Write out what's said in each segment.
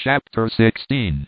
Chapter 16.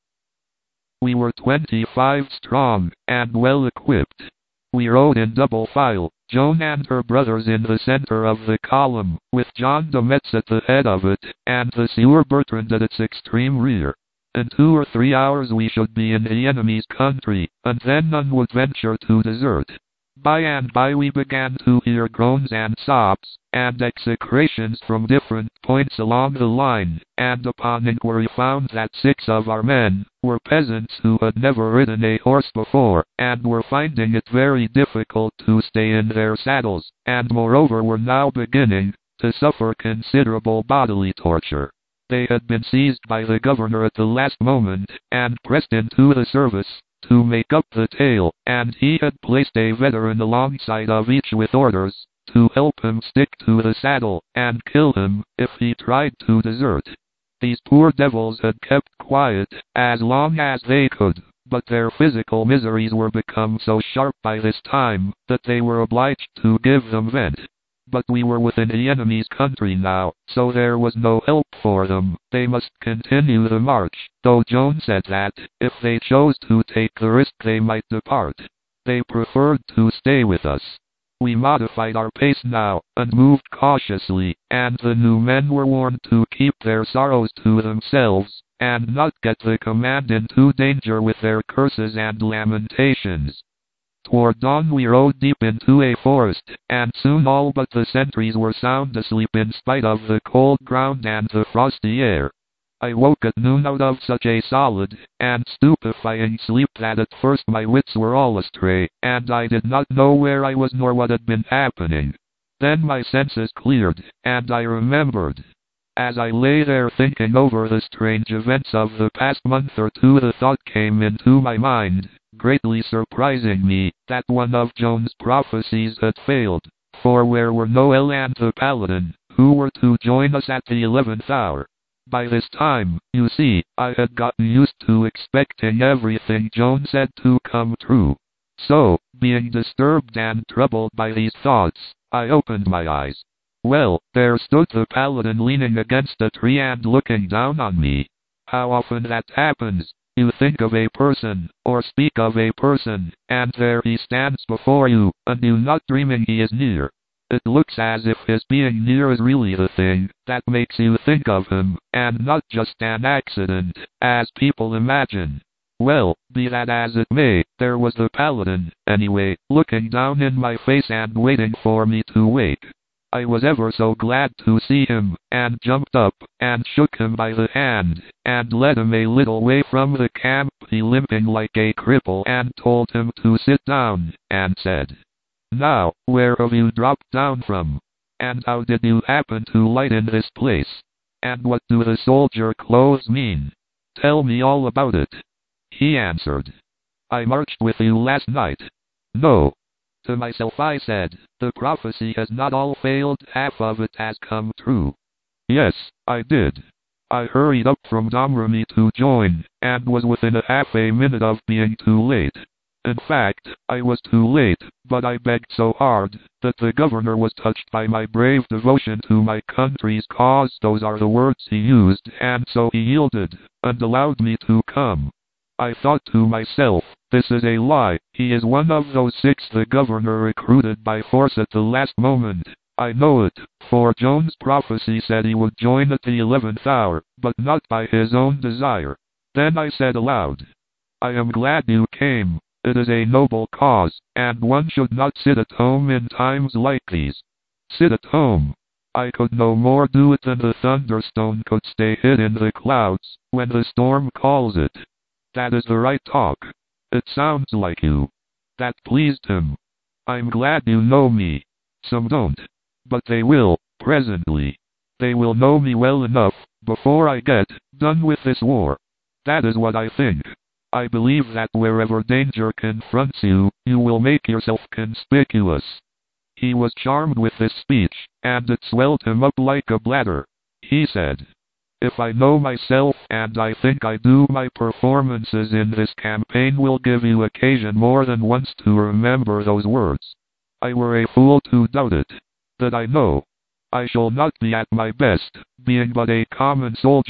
We were 25 strong, and well equipped. We rode in double file, Joan and her brothers in the center of the column, with John de Metz at the head of it, and the Sieur Bertrand at its extreme rear. In 2 or 3 hours we should be in the enemy's country, and then none would venture to desert. By and by we began to hear groans and sobs, and execrations from different points along the line, and upon inquiry found that 6 of our men were peasants who had never ridden a horse before, and were finding it very difficult to stay in their saddles, and moreover were now beginning to suffer considerable bodily torture. They had been seized by the governor at the last moment, and pressed into the service to make up the tale, and he had placed a veteran alongside of each with orders to help him stick to the saddle, and kill him if he tried to desert. These poor devils had kept quiet as long as they could, but their physical miseries were become so sharp by this time that they were obliged to give them vent. But we were within the enemy's country now, so there was no help for them. They must continue the march, though Joan said that, if they chose to take the risk they might depart. They preferred to stay with us. We modified our pace now, and moved cautiously, and the new men were warned to keep their sorrows to themselves, and not get the command into danger with their curses and lamentations. Toward dawn we rode deep into a forest, and soon all but the sentries were sound asleep in spite of the cold ground and the frosty air. I woke at noon out of such a solid and stupefying sleep that at first my wits were all astray, and I did not know where I was nor what had been happening. Then my senses cleared, and I remembered. As I lay there thinking over the strange events of the past month or two, the thought came into my mind, greatly surprising me, that one of Joan's prophecies had failed, for where were Noel and the Paladin, who were to join us at the 11th hour? By this time, you see, I had gotten used to expecting everything Joan said to come true. So, being disturbed and troubled by these thoughts, I opened my eyes. Well, there stood the Paladin leaning against a tree and looking down on me. How often that happens! You think of a person, or speak of a person, and there he stands before you, and you not dreaming he is near. It looks as if his being near is really the thing that makes you think of him, and not just an accident, as people imagine. Well, be that as it may, there was the Paladin, anyway, looking down in my face and waiting for me to wake. I was ever so glad to see him, and jumped up, and shook him by the hand, and led him a little way from the camp, he limping like a cripple, and told him to sit down, and said, "Now, where have you dropped down from? And how did you happen to light in this place? And what do the soldier clothes mean? Tell me all about it." He answered, "I marched with you last night." "No." To myself I said, "The prophecy has not all failed, half of it has come true." "Yes, I did. I hurried up from Domremy to join, and was within a half a minute of being too late. In fact, I was too late, but I begged so hard that the governor was touched by my brave devotion to my country's cause, those are the words he used, and so he yielded, and allowed me to come. I thought to myself, this is a lie, he is one of those 6 the governor recruited by force at the last moment. I know it, for Joan's prophecy said he would join at the 11th hour, but not by his own desire. Then I said aloud, I am glad you came. It is a noble cause, and one should not sit at home in times like these. Sit at home. I could no more do it than the thunderstone could stay hid in the clouds when the storm calls it. That is the right talk. It sounds like you. That pleased him. I'm glad you know me. Some don't. But they will, presently. They will know me well enough, before I get done with this war. That is what I think. I believe that wherever danger confronts you, you will make yourself conspicuous." He was charmed with this speech, and it swelled him up like a bladder. He said, "If I know myself, and I think I do, my performances in this campaign will give you occasion more than once to remember those words. I were a fool to doubt it. That I know. I shall not be at my best, being but a common soldier,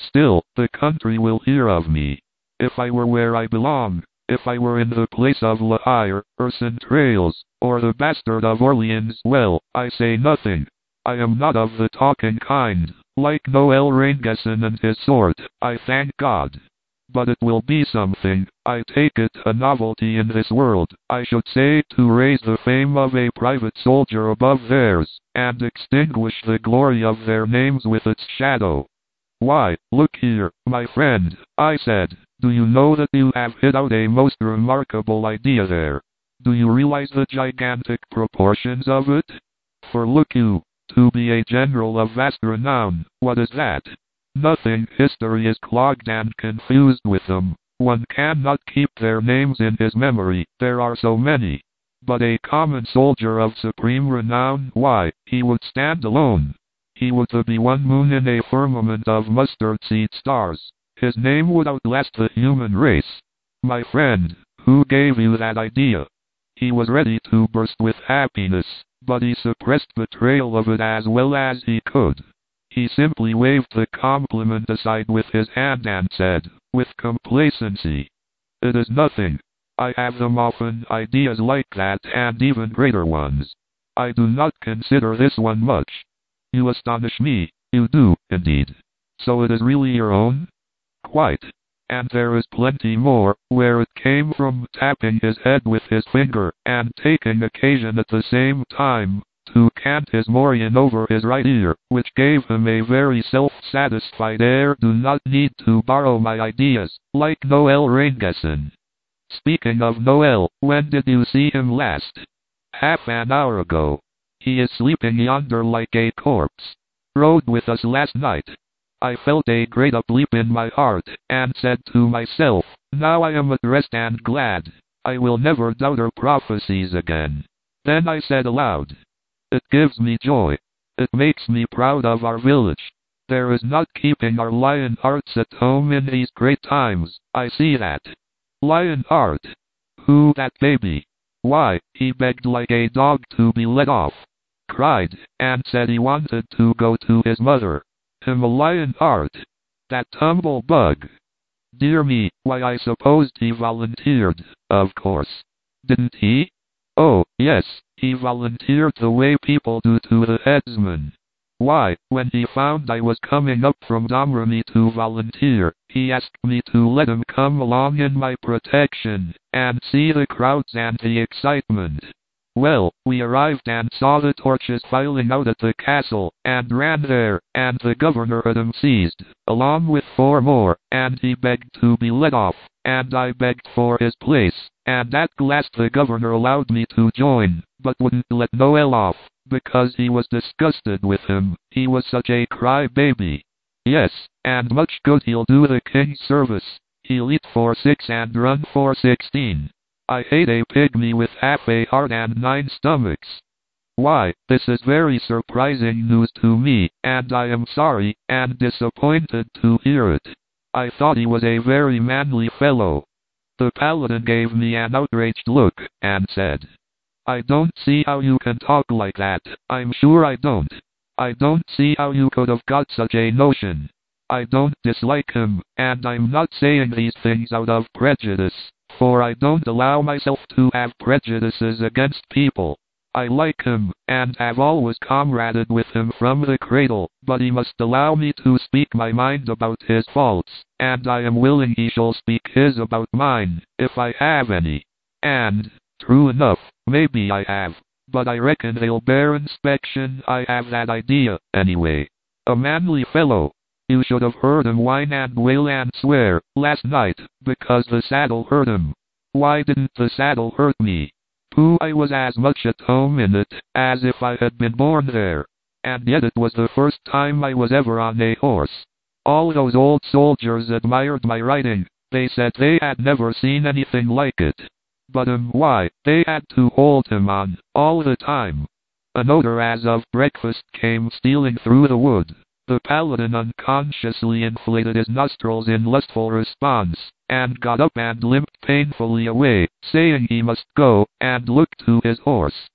Still, the country will hear of me. If I were where I belong, if I were in the place of La Hire, or Trails, or the bastard of Orleans, well, I say nothing. I am not of the talking kind, like Noel Rainguesson and his sort, I thank God. But it will be something, I take it, a novelty in this world, I should say, to raise the fame of a private soldier above theirs, and extinguish the glory of their names with its shadow. Why, look here, my friend, I said, do you know that you have hit out a most remarkable idea there? Do you realize the gigantic proportions of it? For look you, to be a general of vast renown, what is that? Nothing. History is clogged and confused with them. One cannot keep their names in his memory, there are so many. But a common soldier of supreme renown, why, he would stand alone. He would be one moon in a firmament of mustard-seed stars. His name would outlast the human race. My friend, who gave you that idea? He was ready to burst with happiness, but he suppressed the trail of it as well as he could. He simply waved the compliment aside with his hand and said, with complacency, "It is nothing. I have them often, ideas like that and even greater ones. I do not consider this one much." "You astonish me, you do, indeed. So it is really your own?" "Quite. And there is plenty more, where it came from," tapping his head with his finger, and taking occasion at the same time to cant his morion over his right ear, which gave him a very self-satisfied air. "Do not need to borrow my ideas, like Noel Rainguesson. Speaking of Noel, when did you see him last?" "Half an hour ago. He is sleeping yonder like a corpse. Rode with us last night." I felt a great upleap in my heart, and said to myself, "Now I am at rest and glad. I will never doubt her prophecies again." Then I said aloud, "It gives me joy. It makes me proud of our village. There is not keeping our lion hearts at home in these great times, I see that." "Lion heart? Who that baby?" "Why, he begged like a dog to be let off. Cried, and said he wanted to go to his mother. Him a lion heart? That tumble bug. Dear me, why I supposed he volunteered, of course. Didn't he?" "Oh, yes, he volunteered the way people do to the headsman. Why, when he found I was coming up from Domremy to volunteer, he asked me to let him come along in my protection, and see the crowds and the excitement. Well, we arrived and saw the torches filing out at the castle, and ran there, and the governor had him seized, along with 4 more, and he begged to be let off, and I begged for his place, and at last the governor allowed me to join, but wouldn't let Noel off, because he was disgusted with him, he was such a cry-baby. Yes, and much good he'll do the king's service. He'll eat for 6 and run for 16. I hate a pygmy with half a heart and 9 stomachs. Why, this is very surprising news to me, and I am sorry and disappointed to hear it. I thought he was a very manly fellow." The paladin gave me an outraged look, and said, "I don't see how you can talk like that, I'm sure I don't. I don't see how you could have got such a notion. I don't dislike him, and I'm not saying these things out of prejudice, for I don't allow myself to have prejudices against people. I like him, and have always comraded with him from the cradle, but he must allow me to speak my mind about his faults, and I am willing he shall speak his about mine, if I have any. And, true enough, maybe I have, but I reckon they'll bear inspection. I have that idea, anyway. A manly fellow. You should have heard him whine and wail and swear, last night, because the saddle hurt him. Why didn't the saddle hurt me? Pooh, I was as much at home in it, as if I had been born there. And yet it was the first time I was ever on a horse. All those old soldiers admired my riding, they said they had never seen anything like it. But why, they had to hold him on, all the time." An odor as of breakfast came stealing through the wood. The paladin unconsciously inflated his nostrils in lustful response, and got up and limped painfully away, saying he must go, and looked to his horse.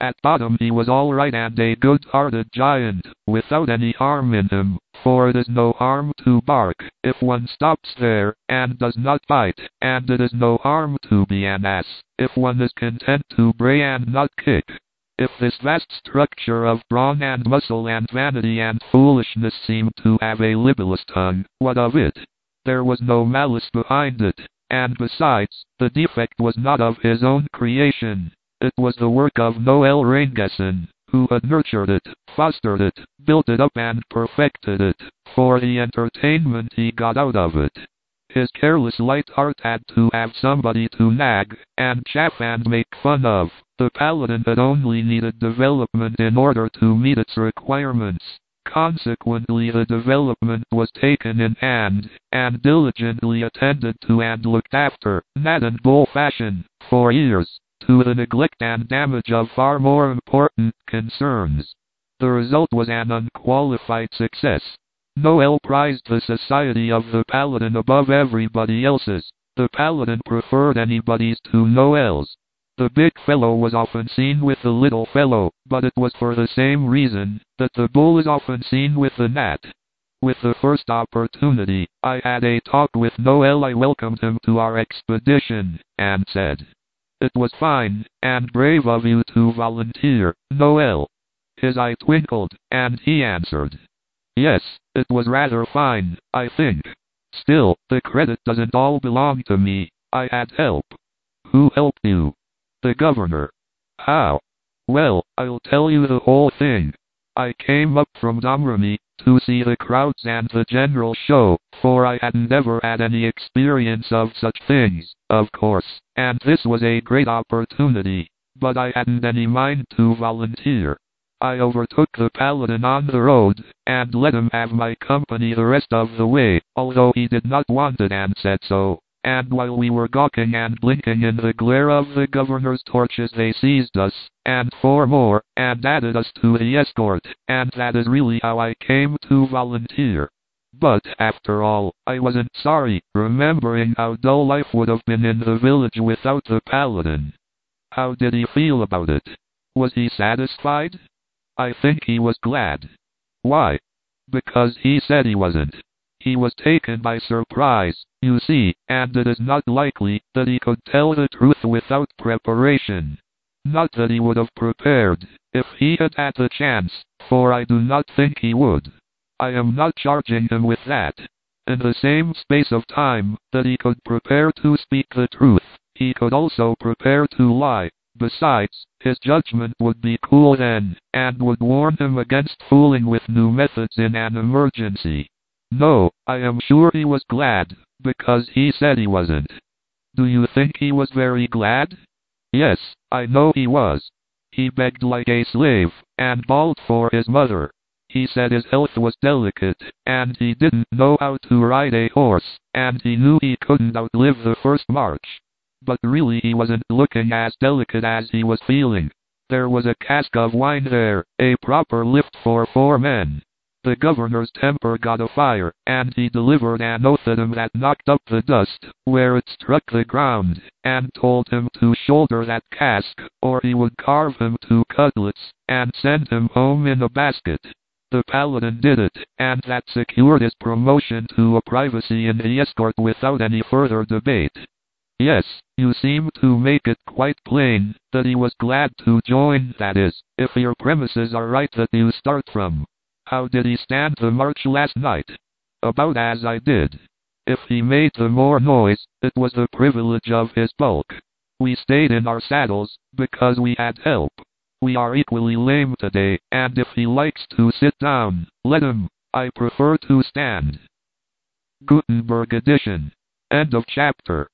At bottom he was all right and a good-hearted giant, without any harm in him, for it is no harm to bark, if one stops there, and does not bite, and it is no harm to be an ass, if one is content to bray and not kick. If this vast structure of brawn and muscle and vanity and foolishness seemed to have a libellous tongue, what of it? There was no malice behind it, and besides, the defect was not of his own creation. It was the work of Noel Rainguesson, who had nurtured it, fostered it, built it up and perfected it, for the entertainment he got out of it. His careless light heart had to have somebody to nag, and chaff and make fun of. The Paladin had only needed development in order to meet its requirements. Consequently the development was taken in hand, and diligently attended to and looked after, Nat and Bull fashion, for years, to the neglect and damage of far more important concerns. The result was an unqualified success. Noel prized the society of the Paladin above everybody else's. The Paladin preferred anybody's to Noel's. The big fellow was often seen with the little fellow, but it was for the same reason that the bull is often seen with the gnat. With the first opportunity, I had a talk with Noel. I welcomed him to our expedition, and said, "It was fine and brave of you to volunteer, Noel." His eye twinkled, and he answered, "Yes, it was rather fine, I think. Still, the credit doesn't all belong to me. I had help." "Who helped you?" "The governor." "How?" "Well, I'll tell you the whole thing. I came up from Domremy, to see the crowds and the general show, for I hadn't ever had any experience of such things, of course, and this was a great opportunity, but I hadn't any mind to volunteer. I overtook the Paladin on the road, and let him have my company the rest of the way, although he did not want it and said so. And while we were gawking and blinking in the glare of the governor's torches, they seized us, and 4 more, and added us to the escort, and that is really how I came to volunteer. But, after all, I wasn't sorry, remembering how dull life would have been in the village without the Paladin." "How did he feel about it? Was he satisfied?" "I think he was glad." "Why?" "Because he said he wasn't. He was taken by surprise, you see, and it is not likely that he could tell the truth without preparation. Not that he would have prepared, if he had had the chance, for I do not think he would. I am not charging him with that. In the same space of time that he could prepare to speak the truth, he could also prepare to lie. Besides, his judgment would be cool then, and would warn him against fooling with new methods in an emergency. No, I am sure he was glad, because he said he wasn't." "Do you think he was very glad?" "Yes, I know he was. He begged like a slave, and bawled for his mother. He said his health was delicate, and he didn't know how to ride a horse, and he knew he couldn't outlive the first march. But really he wasn't looking as delicate as he was feeling. There was a cask of wine there, a proper lift for 4 men. The governor's temper got afire, and he delivered an oath at him that knocked up the dust, where it struck the ground, and told him to shoulder that cask, or he would carve him to cutlets, and send him home in a basket. The Paladin did it, and that secured his promotion to a privacy in the escort without any further debate." "Yes, you seem to make it quite plain that he was glad to join, that is, if your premises are right that you start from. How did he stand the march last night?" "About as I did. If he made the more noise, it was the privilege of his bulk. We stayed in our saddles, because we had help. We are equally lame today, and if he likes to sit down, let him. I prefer to stand." Gutenberg edition. End of chapter.